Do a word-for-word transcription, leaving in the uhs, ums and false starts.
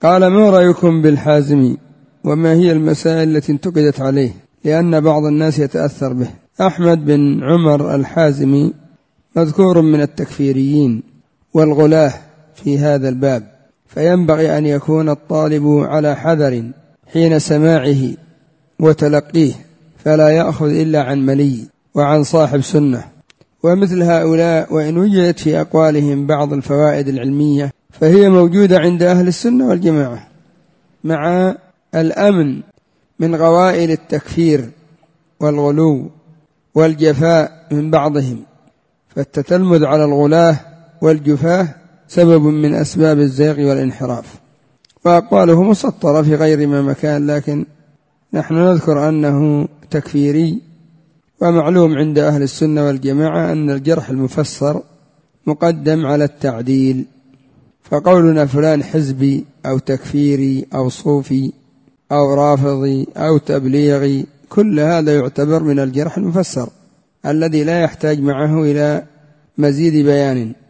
قال: ما رأيكم بالحازمي؟ وما هي المسائل التي انتقدت عليه؟ لأن بعض الناس يتأثر به. أحمد بن عمر الحازمي مذكور من التكفيريين والغلاة في هذا الباب، فينبغي أن يكون الطالب على حذر حين سماعه وتلقيه، فلا يأخذ إلا عن ملي وعن صاحب سنة. ومثل هؤلاء وإن وجدت في أقوالهم بعض الفوائد العلمية فهي موجودة عند أهل السنة والجماعة، مع الأمن من غوائل التكفير والغلو والجفاء من بعضهم، فالتتلمذ على الغلاة والجفاة سبب من أسباب الزيغ والانحراف. وأقواله مسطرة في غير ما مكان، لكن نحن نذكر أنه تكفيري. ومعلوم عند أهل السنة والجماعة أن الجرح المفسر مقدم على التعديل، فقولنا فلان حزبي أو تكفيري أو صوفي أو رافضي أو تبليغي، كل هذا يعتبر من الجرح المفسر الذي لا يحتاج معه إلى مزيد بيان.